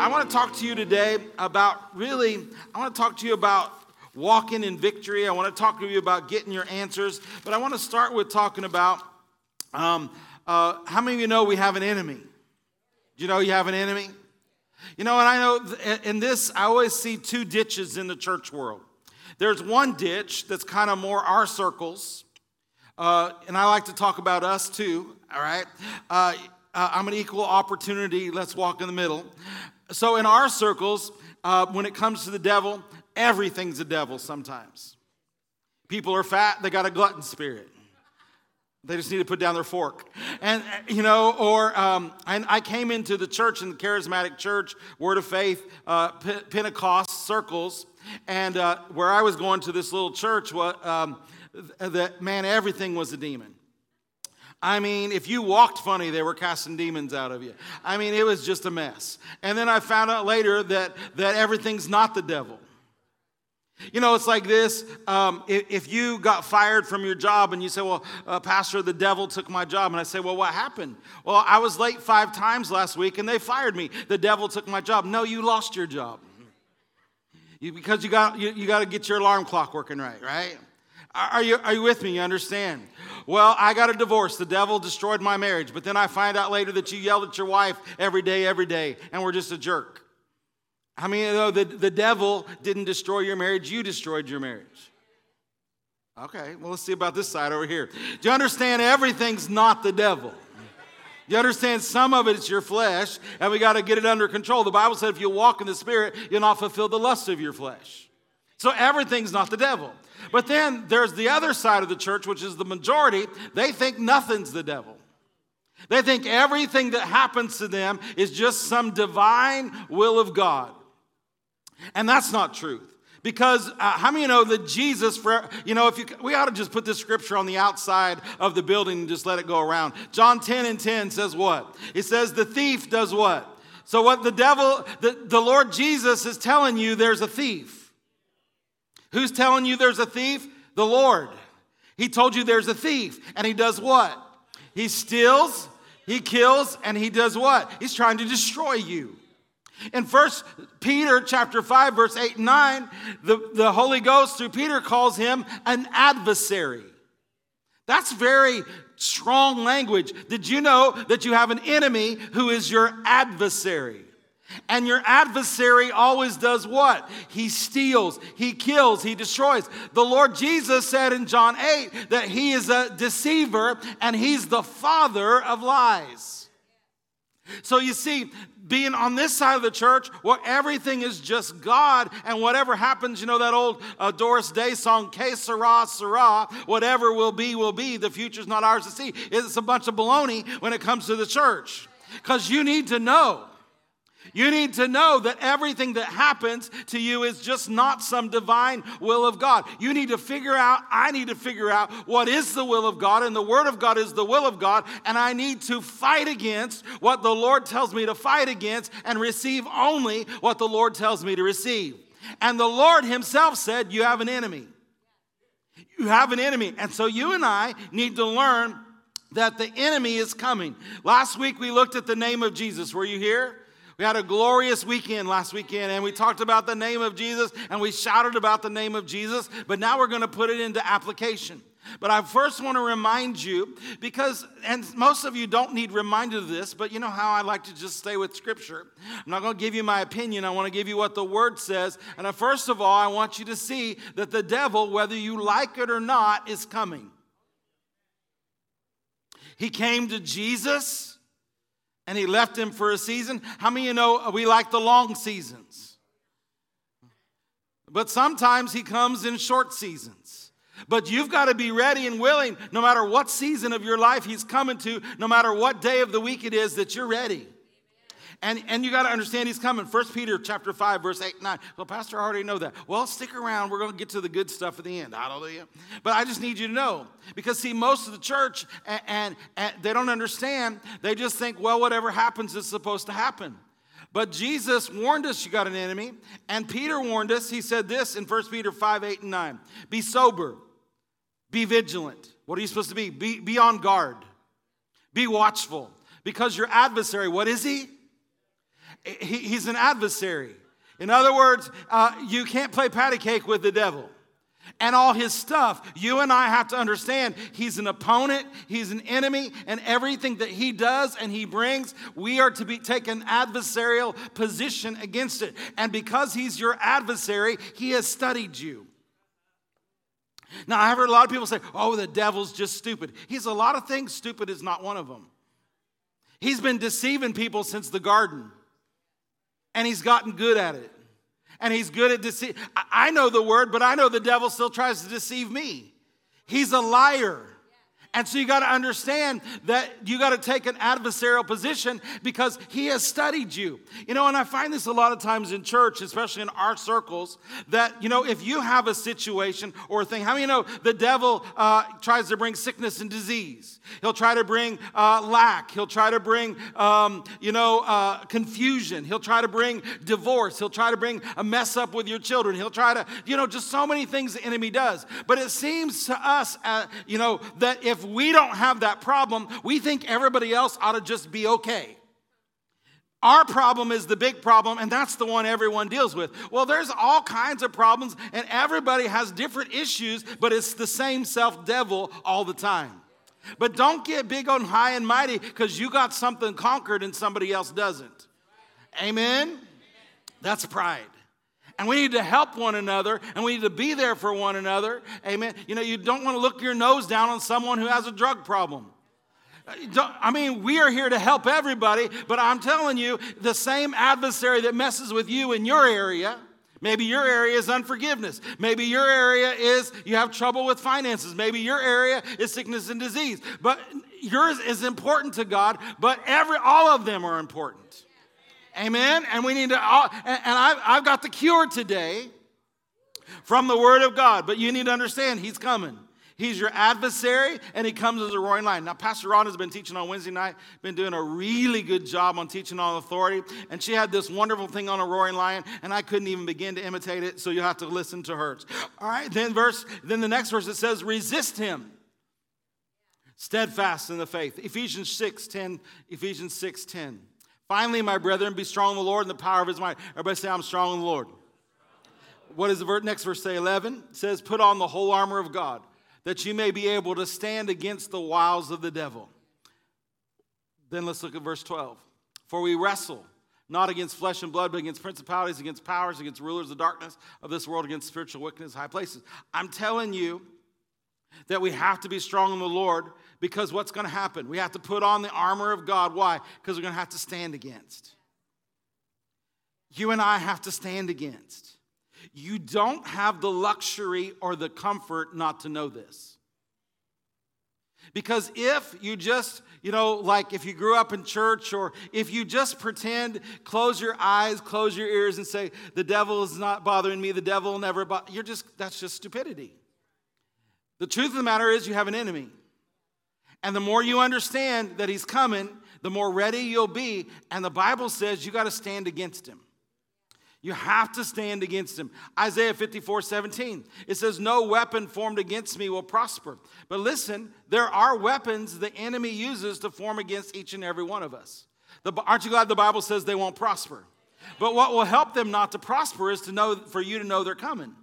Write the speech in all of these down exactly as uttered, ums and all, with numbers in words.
I want to talk to you today about really, I want to talk to you about walking in victory. I want to talk to you about getting your answers. But I want to start with talking about um, uh, how many of you know we have an enemy? Do you know you have an enemy? You know, and I know in this, I always see two ditches in the church world. There's one ditch that's kind of more our circles. Uh, and I like to talk about us too, all right? Uh, uh, I'm an equal opportunity, let's walk in the middle. So in our circles, uh, when it comes to the devil, everything's a devil sometimes. People are fat, they got a glutton spirit. They just need to put down their fork. And, you know, or um, and I came into the church, in the charismatic church, Word of Faith, uh, P- Pentecost circles, and uh, where I was going to this little church, what, um, that, man, everything was a demon. I mean, if you walked funny, they were casting demons out of you. I mean, it was just a mess. And then I found out later that, that everything's not the devil. You know, it's like this. Um, if, if you got fired from your job and you say, well, uh, Pastor, the devil took my job. And I say, well, what happened? Well, I was late five times last week and they fired me. The devil took my job. No, you lost your job. You, because you got you, you got to get your alarm clock working right, right? Are you, are you with me? You understand? Well, I got a divorce. The devil destroyed my marriage. But then I find out later that you yelled at your wife every day, every day, and we're just a jerk. I mean, you know, the, the devil didn't destroy your marriage. You destroyed your marriage. Okay, well, let's see about this side over here. Do you understand everything's not the devil? You understand some of it is your flesh, and we got to get it under control. The Bible said if you walk in the Spirit, you'll not fulfill the lust of your flesh. So everything's not the devil. But then there's the other side of the church, which is the majority. They think nothing's the devil. They think everything that happens to them is just some divine will of God. And that's not truth. Because uh, how many of you know that Jesus, for, you know, if you, we ought to just put this scripture on the outside of the building and just let it go around. John ten and ten says what? It says the thief does what? So what the devil, the, the Lord Jesus is telling you there's a thief. Who's telling you there's a thief? The Lord. He told you there's a thief. And he does what? He steals, he kills, and he does what? He's trying to destroy you. In First Peter chapter five, verse eight and nine, the, the Holy Ghost through Peter calls him an adversary. That's very strong language. Did you know that you have an enemy who is your adversary? And your adversary always does what? He steals, he kills, he destroys. The Lord Jesus said in John eight that he is a deceiver and he's the father of lies. So you see, being on this side of the church where everything is just God and whatever happens, you know that old uh, Doris Day song, Que sera, sera, whatever will be, will be. The future's not ours to see. It's a bunch of baloney when it comes to the church. Because you need to know. You need to know that everything that happens to you is just not some divine will of God. You need to figure out, I need to figure out what is the will of God, and the Word of God is the will of God, and I need to fight against what the Lord tells me to fight against and receive only what the Lord tells me to receive. And the Lord himself said, you have an enemy. You have an enemy. And so you and I need to learn that the enemy is coming. Last week we looked at the name of Jesus. Were you here? We had a glorious weekend last weekend, and we talked about the name of Jesus, and we shouted about the name of Jesus, but now we're going to put it into application. But I first want to remind you, because, and most of you don't need reminded of this, but you know how I like to just stay with Scripture. I'm not going to give you my opinion. I want to give you what the Word says. And first of all, I want you to see that the devil, whether you like it or not, is coming. He came to Jesus. And he left him for a season. How many of you know we like the long seasons? But sometimes he comes in short seasons. But you've got to be ready and willing, no matter what season of your life he's coming to, no matter what day of the week it is, that you're ready. And, and you got to understand he's coming. First Peter chapter five, verse eight and nine. Well, Pastor, I already know that. Well, stick around. We're going to get to the good stuff at the end. Hallelujah. But I just need you to know. Because, see, most of the church, and, and, and they don't understand. They just think, well, whatever happens is supposed to happen. But Jesus warned us you got an enemy. And Peter warned us. He said this in First Peter five, eight and nine. Be sober. Be vigilant. What are you supposed to be? Be, be on guard. Be watchful. Because your adversary, what is he? He, he's an adversary. In other words, uh, you can't play patty cake with the devil. And all his stuff, you and I have to understand he's an opponent, he's an enemy, and everything that he does and he brings, we are to be take an adversarial position against it. And because he's your adversary, he has studied you. Now, I've heard a lot of people say, oh, the devil's just stupid. He's a lot of things. Stupid is not one of them. He's been deceiving people since the garden. And he's gotten good at it. And he's good at deceit. I know the word, but I know the devil still tries to deceive me. He's a liar. And so you got to understand that you got to take an adversarial position because he has studied you. You know, and I find this a lot of times in church, especially in our circles, that, you know, if you have a situation or a thing, how many know the devil uh, tries to bring sickness and disease? He'll try to bring uh, lack. He'll try to bring, um, you know, uh, confusion. He'll try to bring divorce. He'll try to bring a mess up with your children. He'll try to, you know, just so many things the enemy does. But it seems to us, uh, you know, that if we don't have that problem, we think everybody else ought to just be okay. Our problem is the big problem, and that's the one everyone deals with. Well, there's all kinds of problems, and everybody has different issues, but it's the same self-devil all the time. But don't get big on high and mighty because you got something conquered and somebody else doesn't. Amen? That's pride. And we need to help one another, and we need to be there for one another. Amen. You know, you don't want to look your nose down on someone who has a drug problem. I mean, we are here to help everybody, but I'm telling you, the same adversary that messes with you in your area, maybe your area is unforgiveness. Maybe your area is you have trouble with finances. Maybe your area is sickness and disease. But yours is important to God, but every all of them are important. Amen. And we need to, and I've, I've got the cure today from the Word of God. But you need to understand, He's coming. He's your adversary, and He comes as a roaring lion. Now, Pastor Ron has been teaching on Wednesday night, been doing a really good job on teaching on authority. And she had this wonderful thing on a roaring lion, and I couldn't even begin to imitate it, so you have to listen to hers. All right, then verse, then the next verse, it says, resist him, steadfast in the faith. Ephesians six ten. Ephesians six ten. Finally, my brethren, be strong in the Lord and the power of His might. Everybody say, I'm strong in the Lord. What does the next verse say? eleven. It says, put on the whole armor of God, that you may be able to stand against the wiles of the devil. Then let's look at verse twelve. For we wrestle not against flesh and blood, but against principalities, against powers, against rulers of darkness of this world, against spiritual wickedness in high places. I'm telling you that we have to be strong in the Lord, because what's going to happen? We have to put on the armor of God. Why? Because we're going to have to stand against. You and I have to stand against. You don't have the luxury or the comfort not to know this. Because if you just, you know, like if you grew up in church, or if you just pretend, close your eyes, close your ears and say, the devil is not bothering me, the devil will never bother, you're just, that's just stupidity. The truth of the matter is you have an enemy. And the more you understand that he's coming, the more ready you'll be. And the Bible says you got to stand against him. You have to stand against him. Isaiah fifty-four seventeen. It says, no weapon formed against me will prosper. But listen, there are weapons the enemy uses to form against each and every one of us. The, aren't you glad the Bible says they won't prosper? But what will help them not to prosper is to know, for you to know they're coming.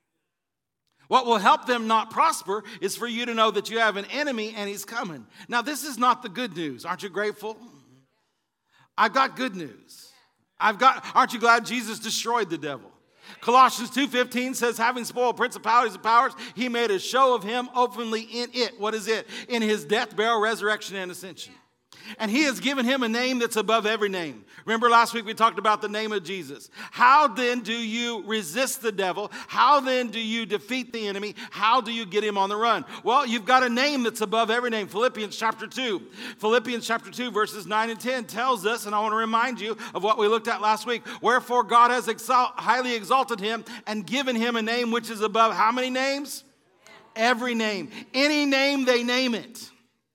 What will help them not prosper is for you to know that you have an enemy and he's coming. Now, this is not the good news. Aren't you grateful? I've got good news. I've got, aren't you glad Jesus destroyed the devil? Colossians two fifteen says, having spoiled principalities and powers, he made a show of him openly in it. What is it? In his death, burial, resurrection, and ascension. And he has given him a name that's above every name. Remember last week we talked about the name of Jesus. How then do you resist the devil? How then do you defeat the enemy? How do you get him on the run? Well, you've got a name that's above every name. Philippians chapter two. Philippians chapter two verses nine and ten tells us, and I want to remind you of what we looked at last week. Wherefore God has exalt, highly exalted him and given him a name which is above how many names? Every name. Any name, they name it.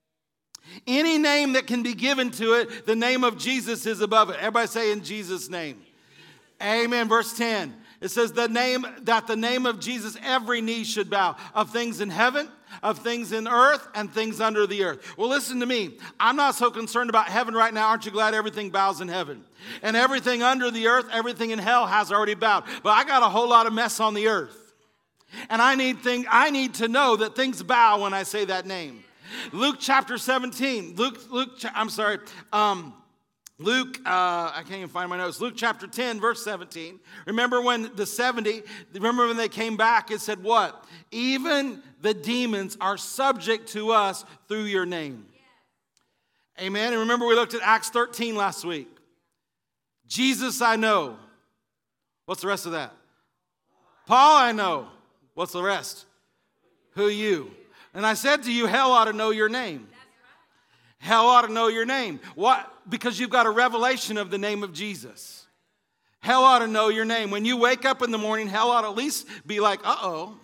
Any name that can be given to it, the name of Jesus is above it. Everybody say in Jesus' name. Amen. Verse ten. It says the name that the name of Jesus, every knee should bow, of things in heaven, of things in earth, and things under the earth. Well, listen to me. I'm not so concerned about heaven right now. Aren't you glad everything bows in heaven? And everything under the earth, everything in hell has already bowed. But I got a whole lot of mess on the earth. And I need thing, I need to know that things bow when I say that name. Luke chapter seventeen. Luke, Luke, I'm sorry. Um, Luke, uh, I can't even find my notes. Luke chapter ten, verse seventeen. Remember when the seventy, remember when they came back, it said what? Even the demons are subject to us through your name. Yeah. Amen. And remember we looked at Acts thirteen last week. Jesus I know. What's the rest of that? Paul I know. What's the rest? Who you? And I said to you, hell ought to know your name. Hell ought to know your name. What? Because you've got a revelation of the name of Jesus. Hell ought to know your name. When you wake up in the morning, hell ought to at least be like, uh-oh.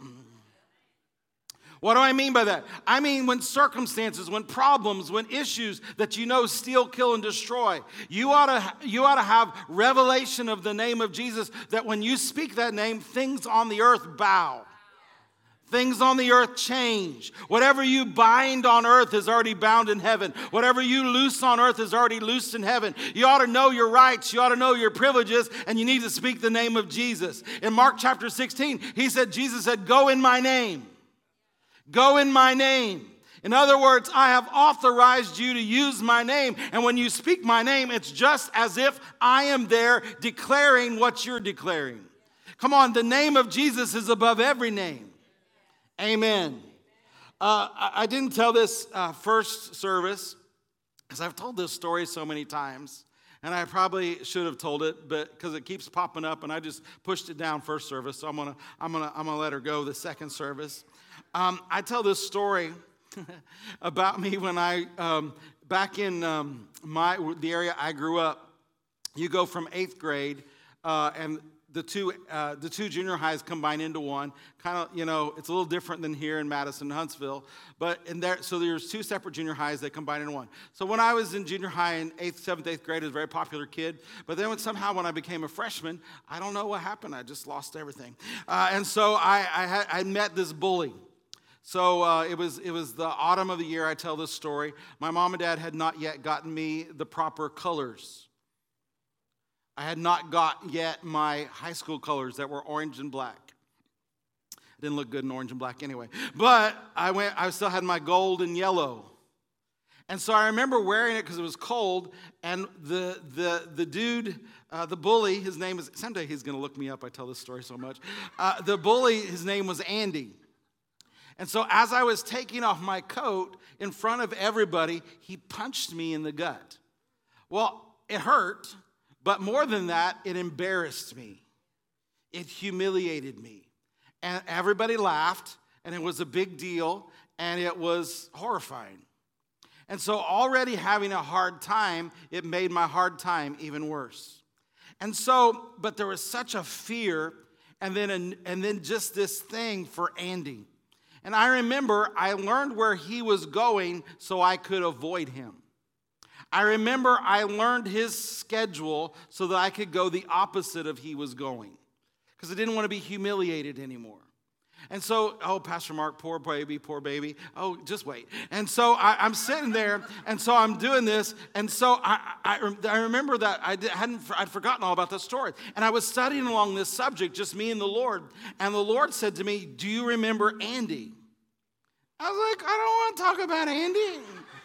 What do I mean by that? I mean when circumstances, when problems, when issues that you know steal, kill, and destroy, you ought to, you ought to have revelation of the name of Jesus, that when you speak that name, things on the earth bow. Things on the earth change. Whatever you bind on earth is already bound in heaven. Whatever you loose on earth is already loosed in heaven. You ought to know your rights. You ought to know your privileges. And you need to speak the name of Jesus. In Mark chapter sixteen, he said, Jesus said, go in my name. Go in my name. In other words, I have authorized you to use my name. And when you speak my name, it's just as if I am there declaring what you're declaring. Come on, the name of Jesus is above every name. Amen. Uh, I, I didn't tell this uh, first service because I've told this story so many times, and I probably should have told it, but because it keeps popping up, and I just pushed it down first service, so I'm gonna I'm gonna I'm gonna let her go the second service. Um, I tell this story about me when I um, back in um, my the area I grew up. You go from eighth grade uh, and The two, uh, the two junior highs combine into one. Kind of, you know, it's a little different than here in Madison, Huntsville. But in there, so there's two separate junior highs that combine into one. So when I was in junior high in eighth, seventh, eighth grade, I was a very popular kid. But then when, somehow when I became a freshman, I don't know what happened. I just lost everything. Uh, and so I, I, had, I met this bully. So uh, it was it was the autumn of the year I tell this story. My mom and dad had not yet gotten me the proper colors. I had not got yet my high school colors that were orange and black. It didn't look good in orange and black anyway. But I went. I still had my gold and yellow. And so I remember wearing it because it was cold. And the the the dude, uh, the bully, his name is, someday he's going to look me up. I tell this story so much. Uh, the bully, his name was Andy. And so as I was taking off my coat in front of everybody, he punched me in the gut. Well, it hurt. But more than that, it embarrassed me. It humiliated me. And everybody laughed, and it was a big deal, and it was horrifying. And so already having a hard time, it made my hard time even worse. And so, but there was such a fear, and then, a, and then just this thing for Andy. And I remember I learned where he was going so I could avoid him. I remember I learned his schedule so that I could go the opposite of he was going, because I didn't want to be humiliated anymore. And so, oh, Pastor Mark, poor baby, poor baby. Oh, just wait. And so I, I'm sitting there, and so I'm doing this, and so I, I, I remember that I hadn't I'd forgotten all about that story, and I was studying along this subject, just me and the Lord, and the Lord said to me, "Do you remember Andy?" I was like, "I don't want to talk about Andy."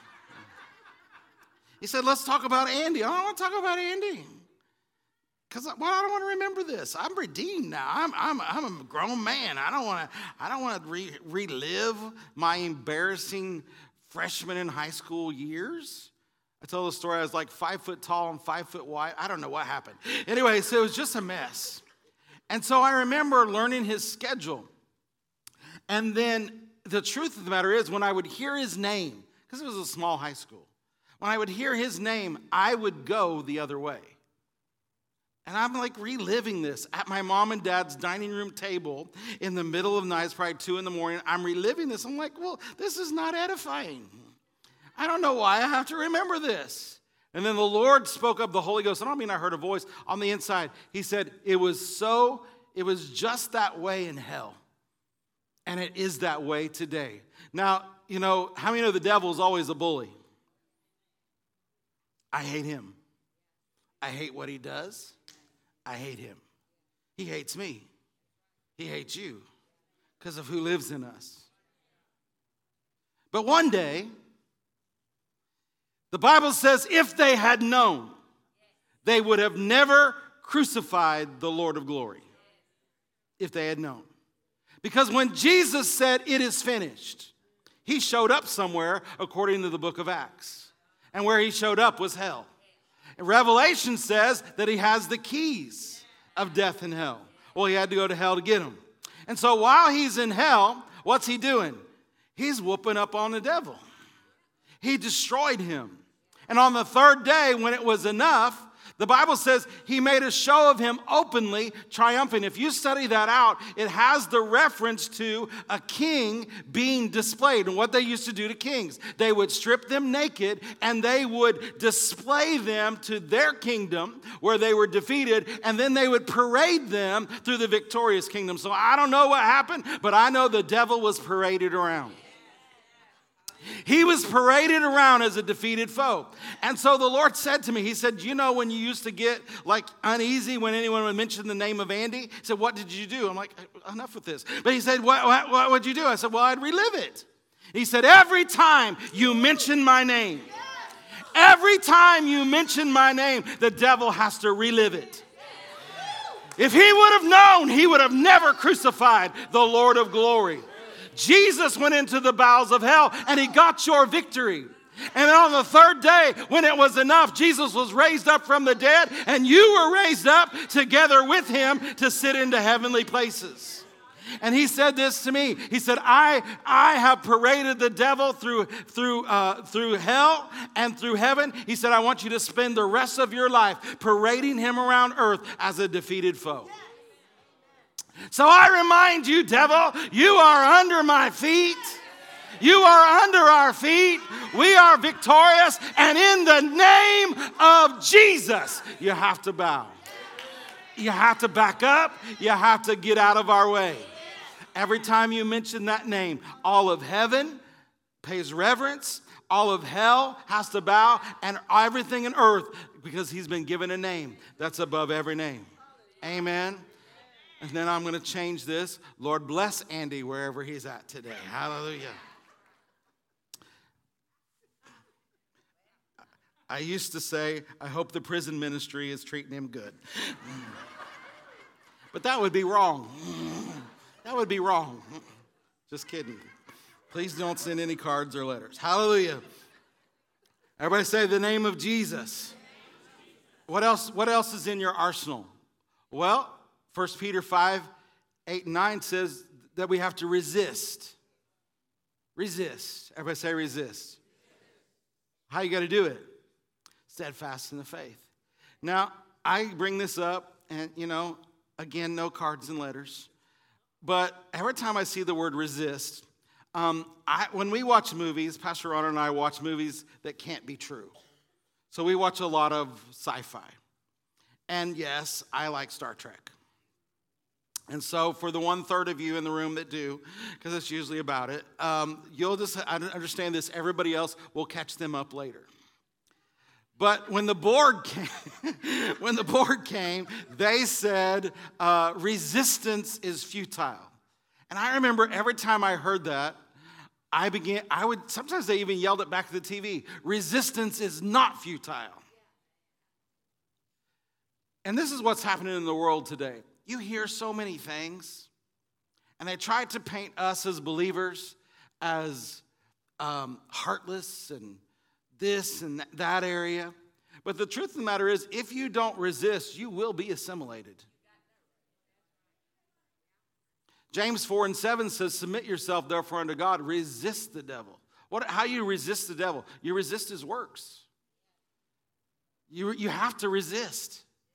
He said, "Let's talk about Andy." I don't want to talk about Andy. Because well, I don't want to remember this. I'm redeemed now. I'm I'm I'm a grown man. I don't want to I don't want to re- relive my embarrassing freshman in high school years. I tell the story. I was like five foot tall and five foot wide. I don't know what happened. Anyway, so it was just a mess. And so I remember learning his schedule. And then the truth of the matter is, when I would hear his name, because it was a small high school, when I would hear his name, I would go the other way. And I'm like reliving this at my mom and dad's dining room table in the middle of the night. It's probably two in the morning. I'm reliving this. I'm like, well, this is not edifying. I don't know why I have to remember this. And then the Lord spoke up, the Holy Ghost. I don't mean I heard a voice on the inside. He said, it was so, it was just that way in hell. And it is that way today. Now, you know, how many know the devil is always a bully? I hate him. I hate what he does. I hate him. He hates me. He hates you because of who lives in us. But one day, the Bible says if they had known, they would have never crucified the Lord of glory. If they had known. Because when Jesus said it is finished, he showed up somewhere according to the book of Acts. And where he showed up was hell. And Revelation says that he has the keys of death and hell. Well, he had to go to hell to get them. And so while he's in hell, what's he doing? He's whooping up on the devil. He destroyed him. And on the third day, when it was enough, the Bible says he made a show of him openly, triumphant. If you study that out, it has the reference to a king being displayed. And what they used to do to kings, they would strip them naked and they would display them to their kingdom where they were defeated. And then they would parade them through the victorious kingdom. So I don't know what happened, but I know the devil was paraded around. He was paraded around as a defeated foe. And so the Lord said to me, he said, you know when you used to get like uneasy when anyone would mention the name of Andy? He said, what did you do? I'm like, enough with this. But he said, what, what, what would you do? I said, well, I'd relive it. He said, every time you mention my name, every time you mention my name, the devil has to relive it. If he would have known, he would have never crucified the Lord of glory. Jesus went into the bowels of hell and he got your victory. And then on the third day, when it was enough, Jesus was raised up from the dead and you were raised up together with him to sit into heavenly places. And he said this to me. He said, I, I have paraded the devil through, through, uh, through hell and through heaven. He said, I want you to spend the rest of your life parading him around earth as a defeated foe. So I remind you, devil, you are under my feet. You are under our feet. We are victorious. And in the name of Jesus, you have to bow. You have to back up. You have to get out of our way. Every time you mention that name, all of heaven pays reverence. All of hell has to bow. And everything in earth, because he's been given a name that's above every name. Amen. And then I'm going to change this. Lord, bless Andy wherever he's at today. Hallelujah. I used to say, I hope the prison ministry is treating him good. But that would be wrong. That would be wrong. Just kidding. Please don't send any cards or letters. Hallelujah. Everybody say the name of Jesus. What else, what else is in your arsenal? Well, First Peter five, eight, and nine says that we have to resist. Resist. Everybody say resist. How you got to do it? Steadfast in the faith. Now, I bring this up, and, you know, again, no cards and letters. But every time I see the word resist, um, I, when we watch movies, Pastor Ron and I watch movies that can't be true. So we watch a lot of sci-fi. And yes, I like Star Trek. And so for the one-third of you in the room that do, because it's usually about it, um, you'll just understand this. Everybody else will catch them up later. But when the Borg came, when the Borg came, they said uh, resistance is futile. And I remember every time I heard that, I began. I would sometimes they even yelled it back to the T V. Resistance is not futile. And this is what's happening in the world today. You hear so many things, and they try to paint us as believers as um, heartless and this and that area. But the truth of the matter is, if you don't resist, you will be assimilated. James four and seven says, submit yourself therefore unto God, resist the devil. What? How you resist the devil? You resist his works. You, you have to resist.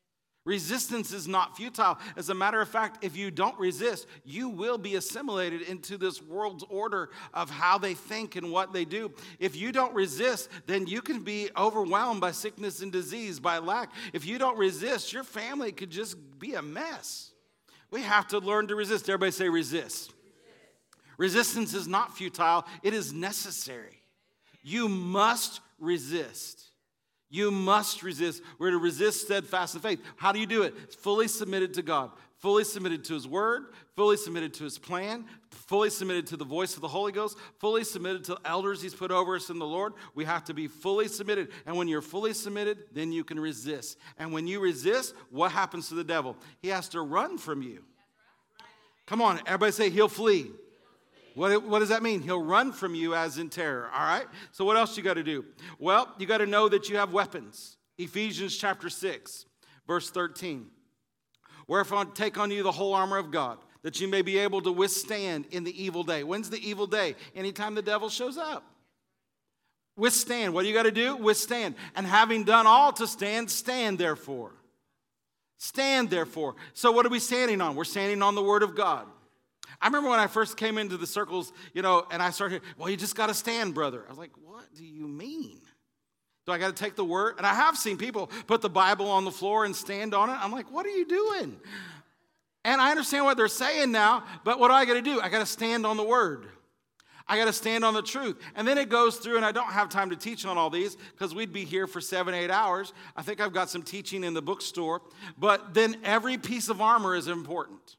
Resistance is not futile. As a matter of fact, if you don't resist, you will be assimilated into this world's order of how they think and what they do. If you don't resist, then you can be overwhelmed by sickness and disease, by lack. If you don't resist, your family could just be a mess. We have to learn to resist. Everybody say resist. Resistance is not futile. It is necessary. You must resist. You must resist. We're to resist steadfast in faith. How do you do it? It's fully submitted to God, fully submitted to His Word, fully submitted to His plan, fully submitted to the voice of the Holy Ghost, fully submitted to the elders He's put over us in the Lord. We have to be fully submitted. And when you're fully submitted, then you can resist. And when you resist, what happens to the devil? He has to run from you. Come on, everybody say he'll flee. What, what does that mean? He'll run from you as in terror, all right? So what else you got to do? Well, you got to know that you have weapons. Ephesians chapter six, verse thirteen. Wherefore take on you the whole armor of God, that you may be able to withstand in the evil day. When's the evil day? Anytime the devil shows up. Withstand. What do you got to do? Withstand. And having done all to stand, stand therefore. Stand therefore. So what are we standing on? We're standing on the Word of God. I remember when I first came into the circles, you know, and I started, well, you just got to stand, brother. I was like, what do you mean? Do I got to take the word? And I have seen people put the Bible on the floor and stand on it. I'm like, what are you doing? And I understand what they're saying now, but what do I got to do? I got to stand on the word. I got to stand on the truth. And then it goes through, and I don't have time to teach on all these because we'd be here for seven, eight hours. I think I've got some teaching in the bookstore. But then every piece of armor is important.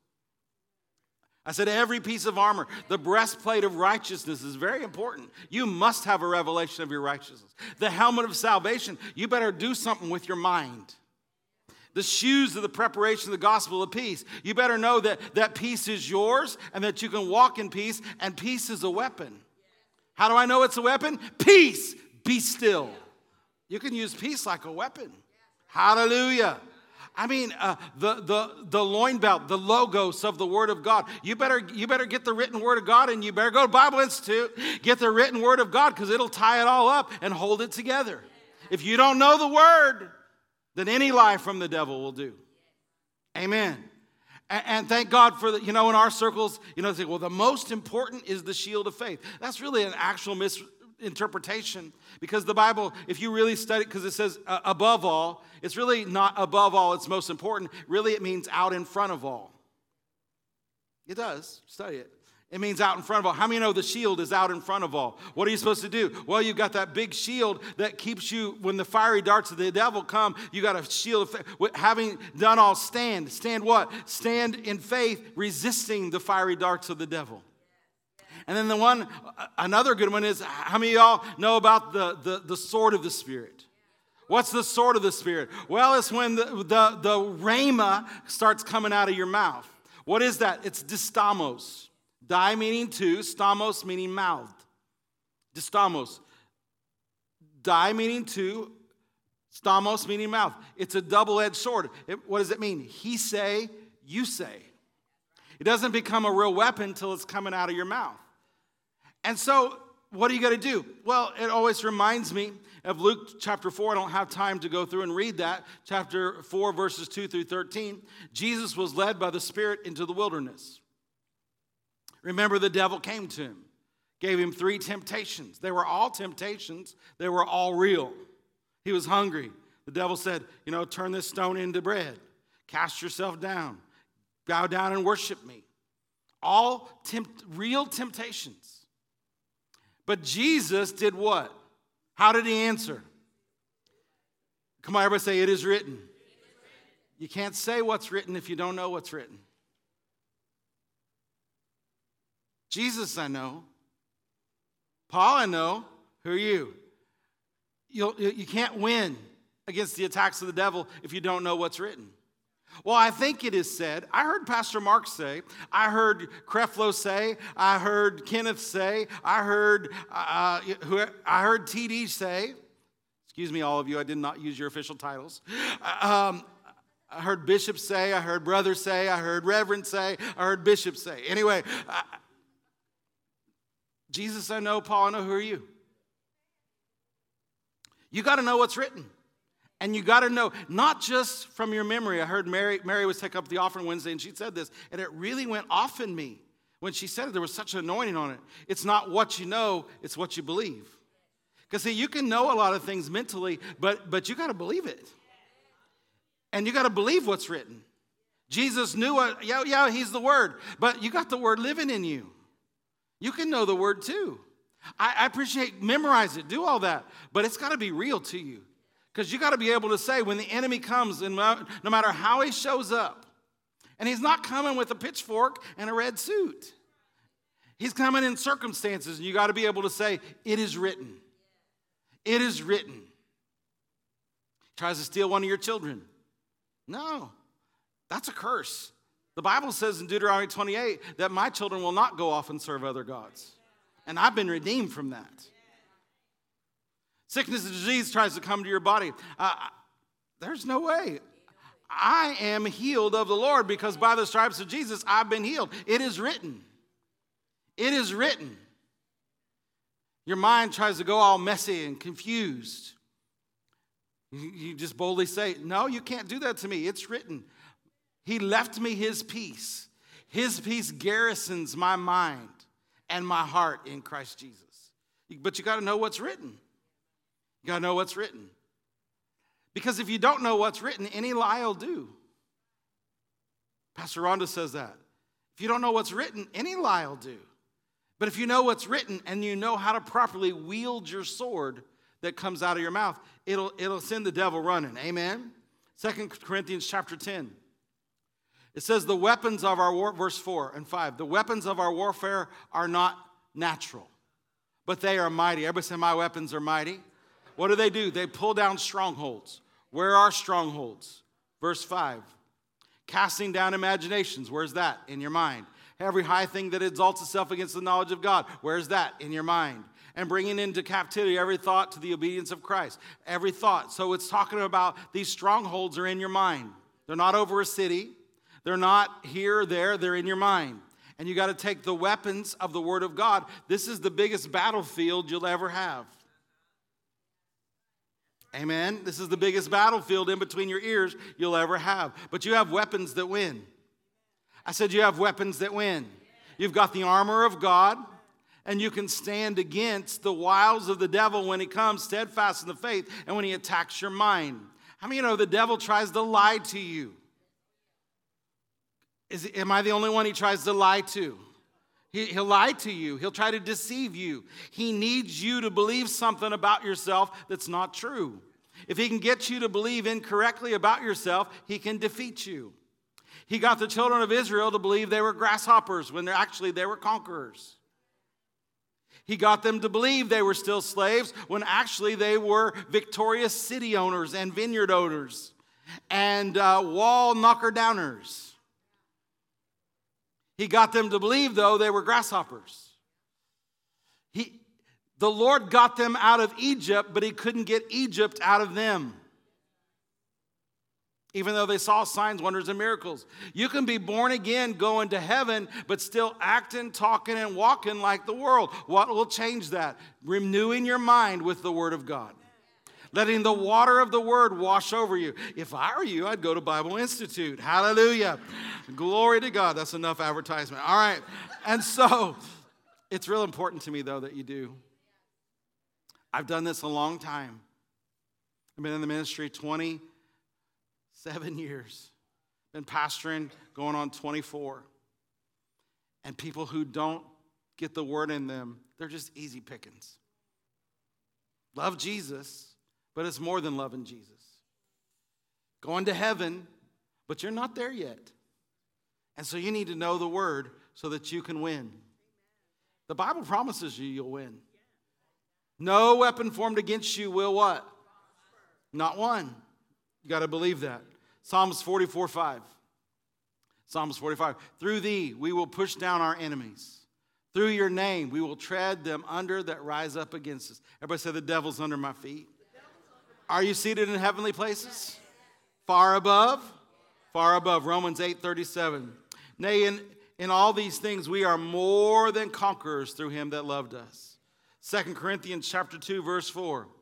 I said every piece of armor. The breastplate of righteousness is very important. You must have a revelation of your righteousness. The helmet of salvation, you better do something with your mind. The shoes of the preparation of the gospel of peace. You better know that that peace is yours and that you can walk in peace, and peace is a weapon. How do I know it's a weapon? Peace, be still. You can use peace like a weapon. Hallelujah. I mean, uh, the, the, the loin belt, the logos of the Word of God. You better, you better get the written Word of God, and you better go to Bible Institute, get the written Word of God, because it'll tie it all up and hold it together. If you don't know the Word, then any lie from the devil will do. Amen. And, and thank God for, the, you know, in our circles, you know, they say, well, the most important is the shield of faith. That's really an actual misinterpretation, because the Bible, if you really study, because it says uh, above all, it's really not above all, it's most important. Really, it means out in front of all. It does. Study it. It means out in front of all. How many know the shield is out in front of all? What are you supposed to do? Well, you've got that big shield that keeps you, when the fiery darts of the devil come, you got a shield of faith. Having done all, stand. Stand what? Stand in faith, resisting the fiery darts of the devil. And then the one, another good one is, how many of y'all know about the, the, the sword of the Spirit? What's the sword of the Spirit? Well, it's when the, the, the rhema starts coming out of your mouth. What is that? It's distamos. Di meaning two, stamos meaning mouth. Distamos. Di meaning two, stamos meaning mouth. It's a double-edged sword. It, what does it mean? He say, you say. It doesn't become a real weapon until it's coming out of your mouth. And so, what do you got to do? Well, it always reminds me of Luke chapter four. I don't have time to go through and read that. Chapter four, verses two through thirteen. Jesus was led by the Spirit into the wilderness. Remember, the devil came to him, gave him three temptations. They were all temptations. They were all real. He was hungry. The devil said, you know, turn this stone into bread. Cast yourself down. Bow down and worship me. All tempt, real temptations. But Jesus did what? How did he answer? Come on, everybody say, it is written. You can't say what's written if you don't know what's written. Jesus, I know. Paul, I know. Who are you? You'll, you can't win against the attacks of the devil if you don't know what's written. Well, I think it is said. I heard Pastor Mark say. I heard Creflo say. I heard Kenneth say. I heard uh, who, I heard T D say. Excuse me, all of you. I did not use your official titles. Um, I heard Bishop say. I heard Brother say. I heard Reverend say. I heard Bishop say. Anyway, I, Jesus, I know. Paul, I know. Who are you? You got to know what's written. And you got to know, not just from your memory. I heard Mary, Mary was taking up the offering Wednesday, and she said this, and it really went off in me. When she said it, there was such an anointing on it. It's not what you know, it's what you believe. Because see, you can know a lot of things mentally, but, but you got to believe it. And you got to believe what's written. Jesus knew what, yeah, yeah, he's the word, but you got the word living in you. You can know the word too. I, I appreciate, memorize it, do all that, but it's got to be real to you. Because you got to be able to say when the enemy comes, and no matter how he shows up, and he's not coming with a pitchfork and a red suit. He's coming in circumstances, and you got to be able to say, it is written. It is written. He tries to steal one of your children. No, that's a curse. The Bible says in Deuteronomy twenty-eight that my children will not go off and serve other gods. And I've been redeemed from that. Sickness and disease tries to come to your body. Uh, there's no way. I am healed of the Lord because by the stripes of Jesus, I've been healed. It is written. It is written. Your mind tries to go all messy and confused. You, you just boldly say, no, you can't do that to me. It's written. He left me his peace. His peace garrisons my mind and my heart in Christ Jesus. But you got to know what's written. You got to know what's written. Because if you don't know what's written, any lie will do. Pastor Rhonda says that. If you don't know what's written, any lie will do. But if you know what's written and you know how to properly wield your sword that comes out of your mouth, it'll, it'll send the devil running. Amen? Second Corinthians chapter ten. It says the weapons of our war, verse four and five, the weapons of our warfare are not natural, but they are mighty. Everybody say my weapons are mighty. What do they do? They pull down strongholds. Where are strongholds? Verse five. Casting down imaginations. Where's that? In your mind. Every high thing that exalts itself against the knowledge of God. Where's that? In your mind. And bringing into captivity every thought to the obedience of Christ. Every thought. So it's talking about these strongholds are in your mind. They're not over a city. They're not here or there. They're in your mind. And you got to take the weapons of the Word of God. This is the biggest battlefield you'll ever have. Amen. This is the biggest battlefield in between your ears you'll ever have. But you have weapons that win. I said you have weapons that win. You've got the armor of God, and you can stand against the wiles of the devil when he comes steadfast in the faith and when he attacks your mind. How many of you know the devil tries to lie to you? Is, am I the only one he tries to lie to? He, he'll lie to you. He'll try to deceive you. He needs you to believe something about yourself that's not true. If he can get you to believe incorrectly about yourself, he can defeat you. He got the children of Israel to believe they were grasshoppers when they're actually they were conquerors. He got them to believe they were still slaves when actually they were victorious city owners and vineyard owners and uh, wall knocker downers. He got them to believe, though, they were grasshoppers. He, the Lord got them out of Egypt, but he couldn't get Egypt out of them. Even though they saw signs, wonders, and miracles. You can be born again, going to heaven, but still acting, talking, and walking like the world. What will change that? Renewing your mind with the Word of God. Letting the water of the Word wash over you. If I were you, I'd go to Bible Institute. Hallelujah. Glory to God. That's enough advertisement. All right. And so, it's real important to me, though, that you do. I've done this a long time. I've been in the ministry twenty-seven years. Been pastoring going on twenty-four. And people who don't get the Word in them, they're just easy pickings. Love Jesus. But it's more than loving Jesus. Going to heaven, but you're not there yet. And so you need to know the Word so that you can win. The Bible promises you you'll win. No weapon formed against you will what? Not one. You got to believe that. Psalms forty-four five. Psalms forty-five. Through thee we will push down our enemies. Through your name we will tread them under that rise up against us. Everybody say the devil's under my feet. Are you seated in heavenly places? Far above? Far above. Romans eight thirty-seven. Nay, in, in all these things we are more than conquerors through him that loved us. Second Corinthians chapter two, verse four.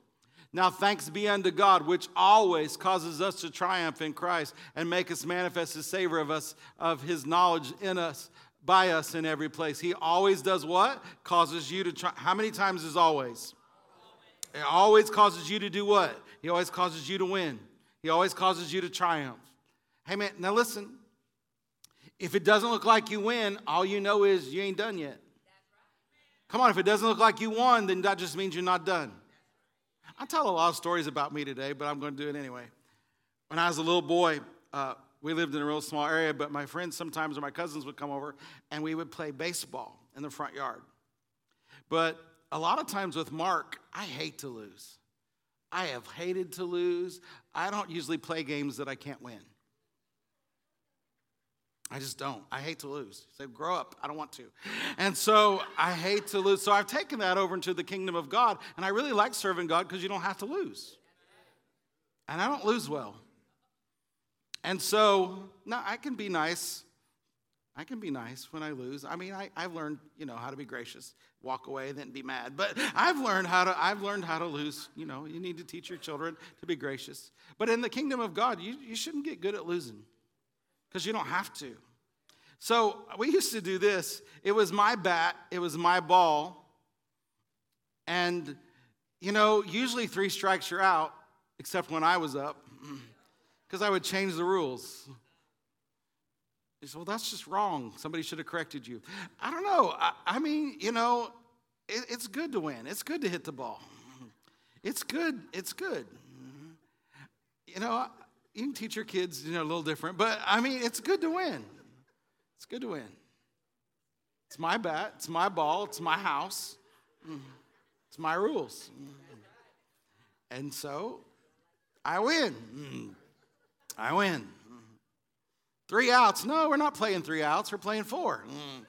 Now thanks be unto God, which always causes us to triumph in Christ and make us manifest His savor of us, of His knowledge in us, by us in every place. He always does what? Causes you to try. How many times is always? It always causes you to do what? He always causes you to win. He always causes you to triumph. Hey man, now listen. If it doesn't look like you win, all you know is you ain't done yet. Come on, if it doesn't look like you won, then that just means you're not done. I tell a lot of stories about me today, but I'm going to do it anyway. When I was a little boy, uh, we lived in a real small area, but my friends sometimes or my cousins would come over, and we would play baseball in the front yard. But a lot of times with Mark, I hate to lose. I have hated to lose. I don't usually play games that I can't win. I just don't. I hate to lose. Say, grow up. I don't want to. And so I hate to lose. So I've taken that over into the kingdom of God, and I really like serving God because you don't have to lose. And I don't lose well. And so, no, I can be nice. I can be nice when I lose. I mean, I, I've learned, you know, how to be gracious. Walk away, then be mad. But I've learned how to, I've learned how to lose. You know, you need to teach your children to be gracious. But in the kingdom of God, you, you shouldn't get good at losing. Because you don't have to. So we used to do this. It was my bat. It was my ball. And, you know, usually three strikes you're out, except when I was up. Because I would change the rules. You say, well, that's just wrong. Somebody should have corrected you. I don't know. I, I mean, you know, it, it's good to win. It's good to hit the ball. It's good. It's good. You know, you can teach your kids, you know, a little different. But, I mean, it's good to win. It's good to win. It's my bat. It's my ball. It's my house. It's my rules. And so, I win. I win. Three outs. No, we're not playing three outs. We're playing four.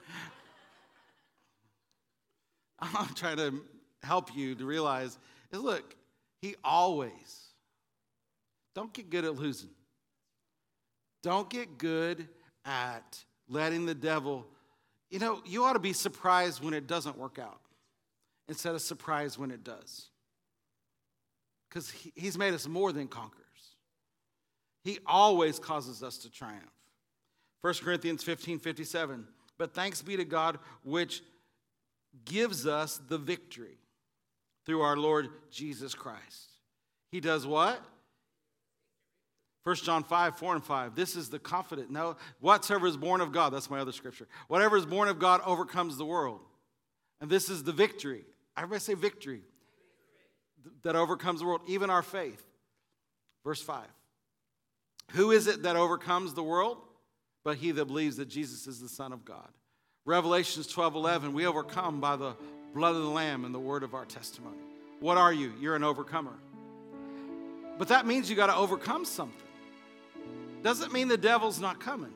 I'm trying to help you to realize, is look, he always... Don't get good at losing. Don't get good at letting the devil, you know, you ought to be surprised when it doesn't work out instead of surprised when it does. Because he, he's made us more than conquerors. He always causes us to triumph. First Corinthians fifteen fifty-seven. But thanks be to God which gives us the victory through our Lord Jesus Christ. He does what? First John five, four and five. This is the confident. No, whatsoever is born of God. That's my other scripture. Whatever is born of God overcomes the world. And this is the victory. Everybody say victory. That overcomes the world, even our faith. Verse five. Who is it that overcomes the world? But he that believes that Jesus is the Son of God. Revelations twelve, eleven. We overcome by the blood of the Lamb and the word of our testimony. What are you? You're an overcomer. But that means you got to overcome something. Doesn't mean the devil's not coming.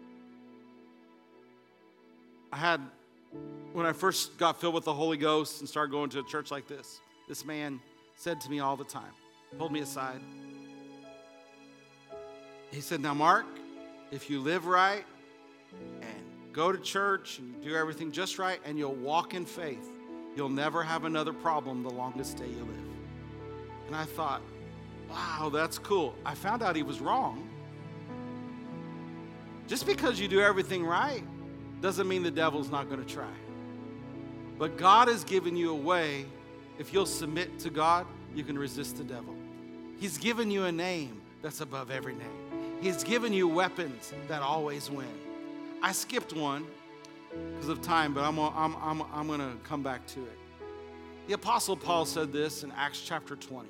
I had, when I first got filled with the Holy Ghost and started going to a church like this, this man said to me all the time, pulled me aside. He said, now, Mark, if you live right and go to church and do everything just right and you'll walk in faith, you'll never have another problem the longest day you live. And I thought, wow, that's cool. I found out he was wrong. Just because you do everything right doesn't mean the devil's not going to try. But God has given you a way, if you'll submit to God, you can resist the devil. He's given you a name that's above every name. He's given you weapons that always win. I skipped one because of time, but I'm, I'm, I'm, I'm going to come back to it. The Apostle Paul said this in Acts chapter twenty.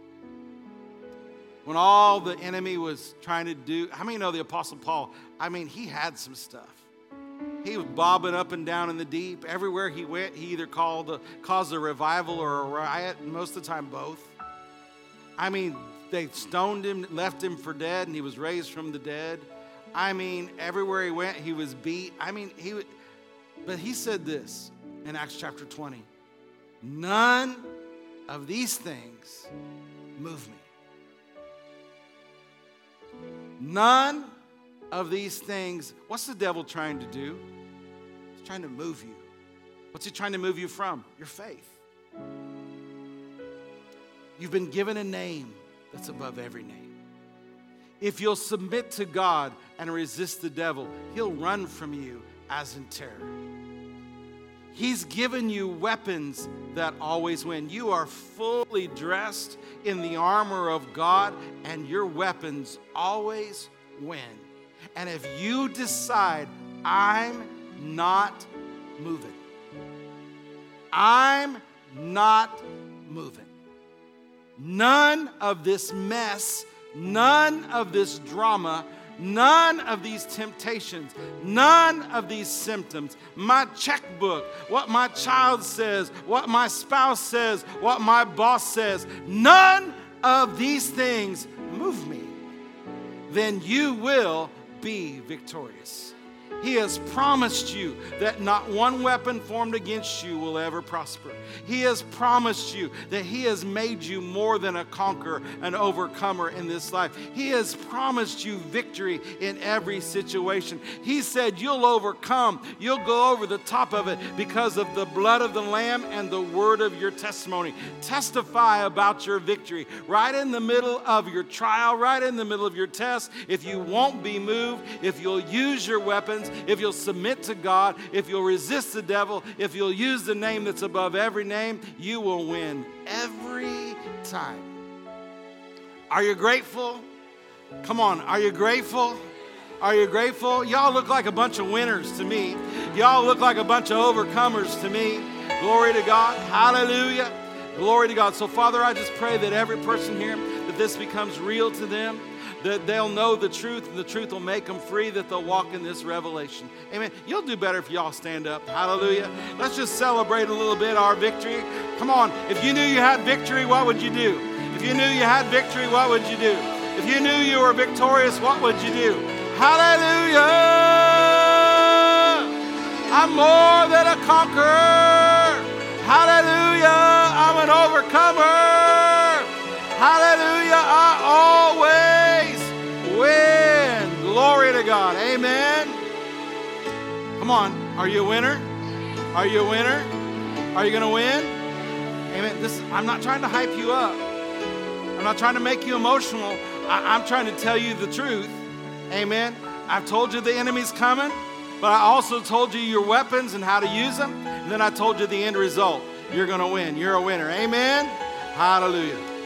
When all the enemy was trying to do, how many know the Apostle Paul? I mean, he had some stuff. He was bobbing up and down in the deep. Everywhere he went, he either called a, caused a revival or a riot, and most of the time both. I mean, they stoned him, left him for dead, and he was raised from the dead. I mean, everywhere he went, he was beat. I mean, he. But he said this in Acts chapter twenty. None of these things move me. None of these things. What's the devil trying to do? He's trying to move you. What's he trying to move you from? Your faith. You've been given a name that's above every name. If you'll submit to God and resist the devil, he'll run from you as in terror. He's given you weapons that always win. You are fully dressed in the armor of God, and your weapons always win. And if you decide, I'm not moving, I'm not moving, none of this mess, none of this drama, none of these temptations, none of these symptoms, my checkbook, what my child says, what my spouse says, what my boss says, none of these things move me, then you will be victorious. He has promised you that not one weapon formed against you will ever prosper. He has promised you that He has made you more than a conqueror, an overcomer in this life. He has promised you victory in every situation. He said you'll overcome. You'll go over the top of it because of the blood of the Lamb and the word of your testimony. Testify about your victory right in the middle of your trial, right in the middle of your test. If you won't be moved, if you'll use your weapons, if you'll submit to God, if you'll resist the devil, if you'll use the name that's above every name, you will win every time. Are you grateful? Come on, are you grateful? Are you grateful? Y'all look like a bunch of winners to me. Y'all look like a bunch of overcomers to me. Glory to God. Hallelujah. Glory to God. So, Father, I just pray that every person here, that this becomes real to them, that they'll know the truth, and the truth will make them free, that they'll walk in this revelation. Amen. You'll do better if y'all stand up. Hallelujah. Let's just celebrate a little bit our victory. Come on. If you knew you had victory, what would you do? If you knew you had victory, what would you do? If you knew you were victorious, what would you do? Hallelujah. I'm more than a conqueror. Hallelujah. I'm an overcomer. Hallelujah. I always win. Glory to God. Amen. Come on. Are you a winner? Are you a winner? Are you going to win? Amen. This, I'm not trying to hype you up. I'm not trying to make you emotional. I, I'm trying to tell you the truth. Amen. I've told you the enemy's coming, but I also told you your weapons and how to use them. And then I told you the end result. You're going to win. You're a winner. Amen. Hallelujah.